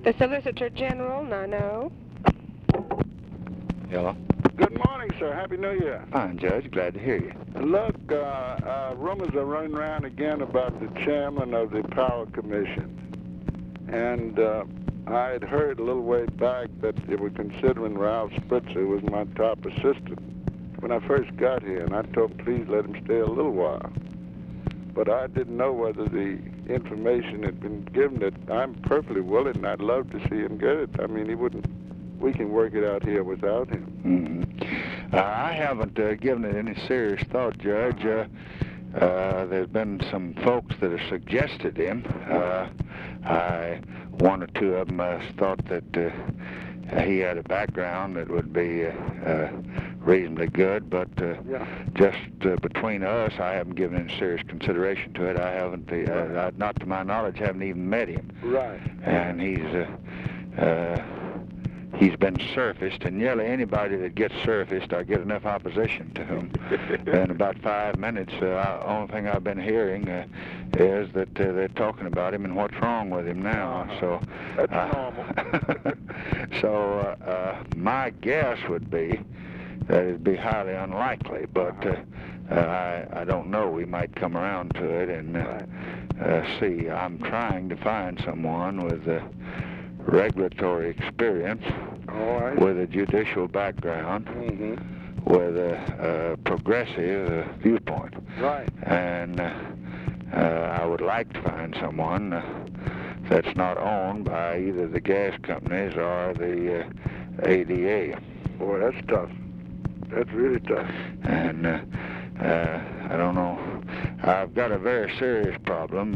The Solicitor General, no. Hello? Good morning, sir. Happy New Year. Fine, Judge. Glad to hear you. Look, rumors are running around again about the chairman of the Power Commission. And I had heard a little way back that they were considering Ralph Spitzer, who was my top assistant, when I first got here. And I told him, please let him stay a little while. But I didn't know whether the information had been given that I'm perfectly willing, and I'd love to see him get it. I mean, he wouldn't. We can work it out here without him. Mm-hmm. I haven't given it any serious thought, Judge. There's been some folks that have suggested him. One or two of them thought that he had a background that would be reasonably good, but just between us, I haven't given any serious consideration to it. I haven't, not to my knowledge, haven't even met him. Right. And he's been surfaced, and nearly anybody that gets surfaced, I get enough opposition to him. In about 5 minutes, the only thing I've been hearing is that they're talking about him and what's wrong with him now. So that's normal. So my guess would be that it'd be highly unlikely, but I don't know. We might come around to it and see. I'm trying to find someone with regulatory experience, with a judicial background, with a progressive viewpoint. Right. And I would like to find someone that's not owned by either the gas companies or the ADA. Boy, that's tough. That's really tough. And I don't know. I've got a very serious problem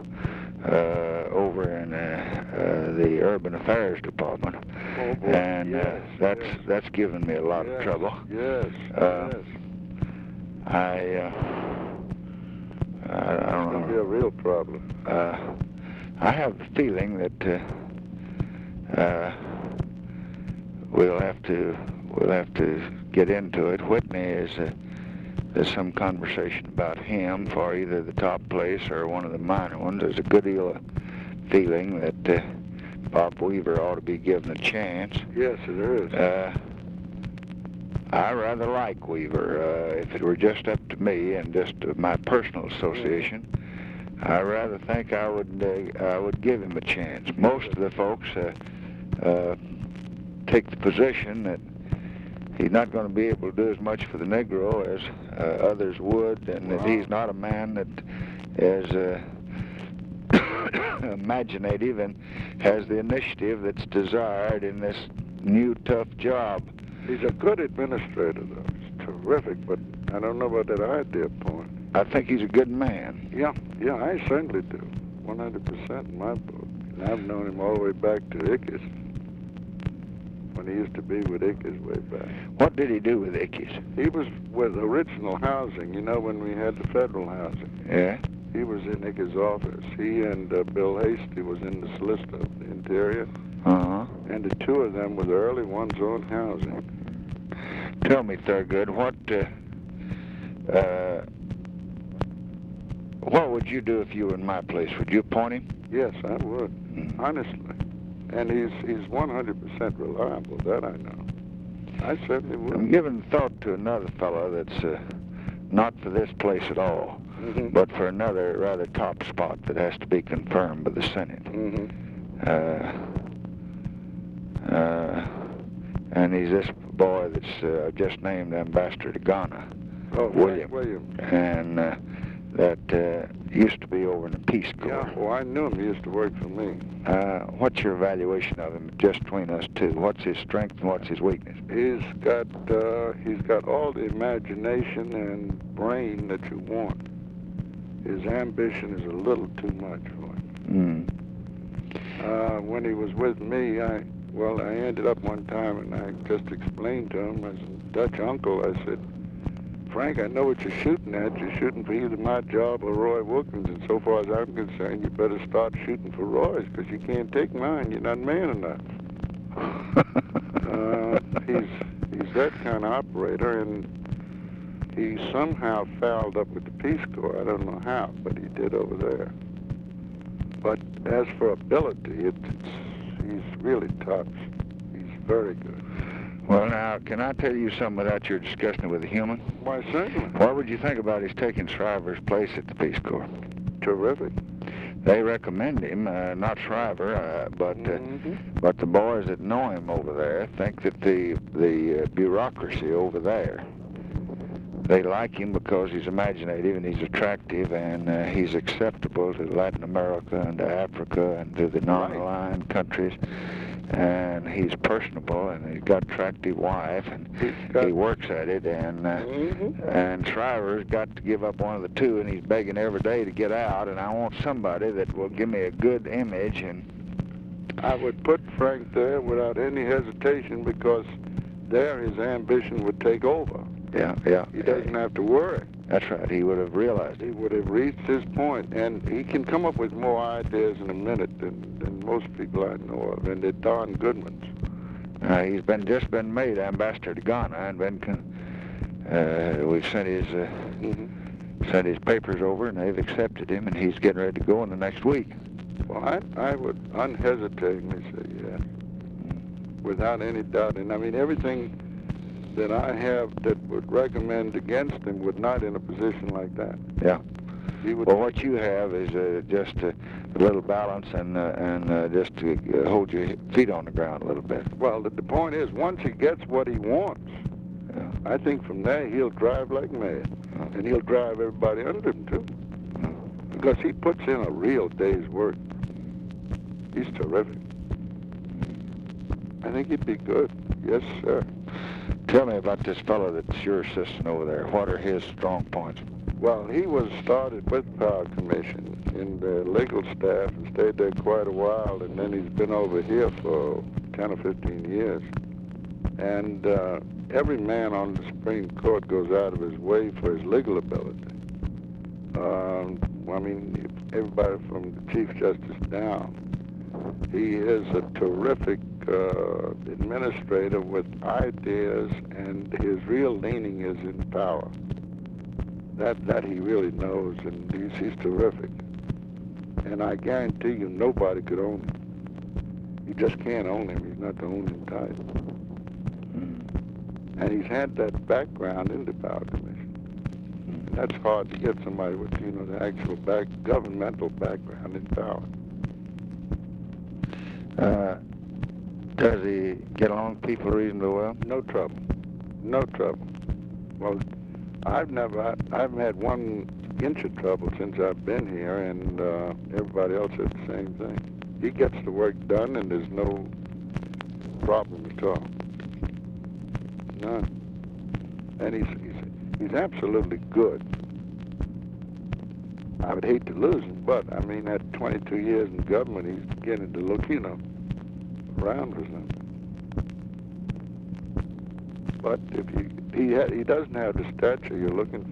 over in the Urban Affairs Department, Oh, boy. and Yes, that's given me a lot of trouble. Yes. I don't It's know. gonna be a real problem. I have the feeling that we'll have to get into it. Whitney is. There's some conversation about him for either the top place or one of the minor ones. There's a good deal of feeling that Bob Weaver ought to be given a chance. Yes, there is. I rather like Weaver. If it were just up to me and just my personal association, I rather think I would give him a chance. Most of the folks take the position that he's not going to be able to do as much for the Negro as others would, and that he's not a man that is imaginative and has the initiative that's desired in this new tough job. He's a good administrator, though. He's terrific, but I don't know about that idea point. I think he's a good man. Yeah, I certainly do. 100% in my book. And I've known him all the way back to Ickes, when he used to be with Ickes way back. What did he do with Ickes? He was with Original Housing, you know, when we had the federal housing. Yeah? He was in Ickes' office. He and Bill Hasty was in the Solicitor of the Interior. Uh-huh. And the two of them were the early ones on housing. Tell me, Thurgood, what would you do if you were in my place? Would you appoint him? Yes, I would, honestly. And he's 100% reliable, that I know. I certainly would. I'm giving thought to another fellow that's not for this place at all, but for another rather top spot that has to be confirmed by the Senate. And he's this boy that's just named Ambassador to Ghana, William. And that used to be over in the Peace Corps. Yeah, well, I knew him. He used to work for me. What's your evaluation of him, just between us two? What's his strength and what's his weakness? He's got all the imagination and brain that you want. His ambition is a little too much for him. When he was with me, I ended up one time and I just explained to him as a Dutch uncle, I said, Frank, I know what you're shooting at. You're shooting for either my job or Roy Wilkins, and so far as I'm concerned, you better start shooting for Roy's, because you can't take mine. You're not man enough. He's that kind of operator, and he somehow fouled up with the Peace Corps. I don't know how, but he did over there. But as for ability, he's really tough. He's very good. Well, now, can I tell you something without your discussing it with a human? Why, certainly. What would you think about his taking Shriver's place at the Peace Corps? Terrific. They recommend him, not Shriver, but the boys that know him over there think that the bureaucracy over there, they like him because he's imaginative and he's attractive and he's acceptable to Latin America and to Africa and to the non-aligned countries. And he's personable, and he's got an attractive wife, and he works at it, and Shriver's got to give up one of the two, and he's begging every day to get out, and I want somebody that will give me a good image. And I would put Frank there without any hesitation, because there his ambition would take over. Yeah. He doesn't have to worry. That's right. He would have realized it. He would have reached his point, and he can come up with more ideas in a minute than most people I know of, and they're darn good ones. He's just been made ambassador to Ghana, and we've sent his papers over, and they've accepted him, and he's getting ready to go in the next week. Well, I would unhesitatingly say yes, without any doubt. And I mean, everything that I have that would recommend against him would not in a position like that. Yeah. Well, what you have is just a little balance and just to hold your feet on the ground a little bit. Well, the point is, once he gets what he wants, I think from there he'll drive like mad, and he'll drive everybody under him too, because he puts in a real day's work. He's terrific. I think he'd be good. Yes, sir. Tell me about this fellow that's your assistant over there. What are his strong points? Well, he was started with Power Commission in the legal staff and stayed there quite a while, and then he's been over here for 10 or 15 years. And every man on the Supreme Court goes out of his way for his legal ability. I mean, everybody from the Chief Justice down. He is a terrific administrator with ideas, and his real leaning is in power. That he really knows, and he's terrific. And I guarantee you nobody could own him. You just can't own him. He's not the owning type. And he's had that background in the Power Commission. And that's hard to get somebody with, the actual governmental background in power. Does he get along with people reasonably well? No trouble. No trouble. Well, I haven't had 1 inch of trouble since I've been here, and everybody else said the same thing. He gets the work done, and there's no problem at all. None. And he's absolutely good. I would hate to lose him, but I mean, at 22 years in government, he's beginning to look, around or something. But if he doesn't have the stature you're looking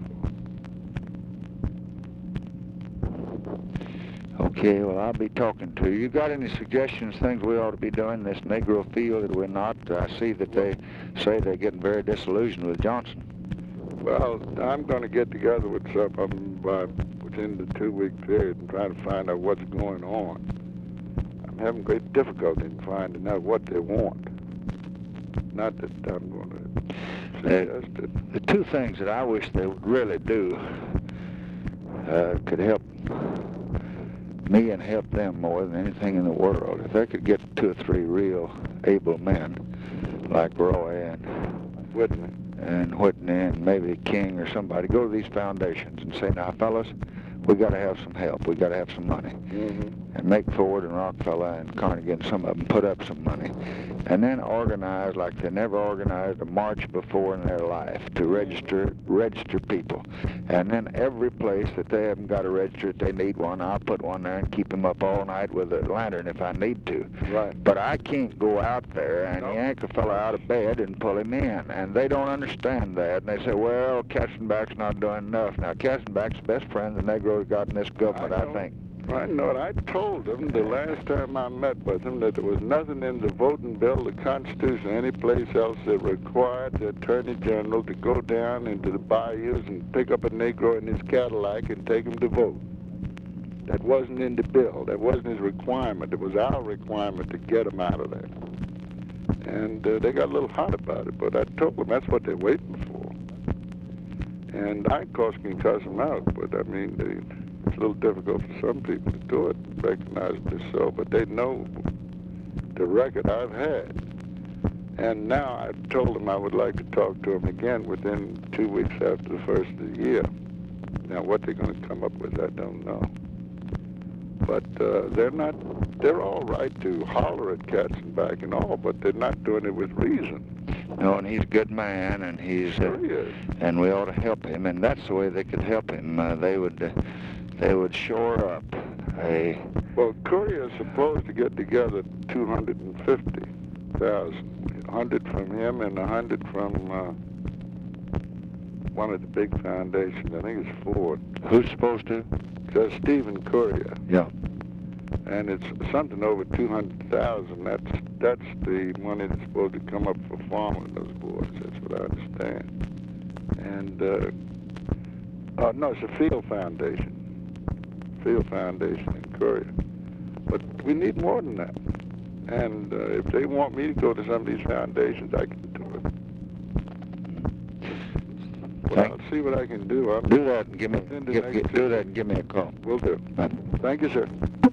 for. Okay, well, I'll be talking to you. You got any suggestions, things we ought to be doing in this Negro field that we're not? I see that they say they're getting very disillusioned with Johnson. Well, I'm going to get together with some of them within the 2-week period and try to find out what's going on. I'm having great difficulty in finding out what they want. Not that I'm going to suggest it. The 2 things that I wish they would really do could help me and help them more than anything in the world. If they could get 2 or 3 real able men like Roy and Whitney and maybe King or somebody, go to these foundations and say, now, fellas, we got to have some help. We got to have some money. And make Ford and Rockefeller and Carnegie and some of them put up some money. And then organize like they never organized a march before in their life to register people. And then every place that they haven't got a register, if they need one, I'll put one there and keep them up all night with a lantern if I need to. Right. But I can't go out there and yank a fella out of bed and pull him in. And they don't understand that. And they say, well, Katzenbach's not doing enough. Now, Katzenbach's the best friend the Negroes got in this government, I think. I know it. I told him the last time I met with him that there was nothing in the voting bill, the Constitution, or any place else that required the Attorney General to go down into the bayous and pick up a Negro in his Cadillac and take him to vote. That wasn't in the bill. That wasn't his requirement. It was our requirement to get him out of there. And they got a little hot about it, but I told them that's what they're waiting for. And I, of course, can cuss them out, but I mean, it's a little difficult for some people to do it, recognize it so, but they know the record I've had. And now I've told them I would like to talk to them again within 2 weeks after the first of the year. Now, what they're going to come up with, I don't know. But they're all right to holler at Katzenbach and all, but they're not doing it with reason. No, and he's a good man, and he's Sure he is. and we ought to help him, and that's the way they could help him. They would shore up a. Well, Courier is supposed to get together 250,000, 100 from him and 100 from one of the big foundations. I think it's Ford. Who's supposed to? Just Stephen Courier. Yeah. And it's something over 200,000. That's the money that's supposed to come up for farming those boards. That's what I understand. And no, it's a Field Foundation. Field Foundation in Courier. But we need more than that. And if they want me to go to some of these foundations, I can do it. Well, I'll see what I can do. Do that and give me a call. Will do. Right. Thank you, sir.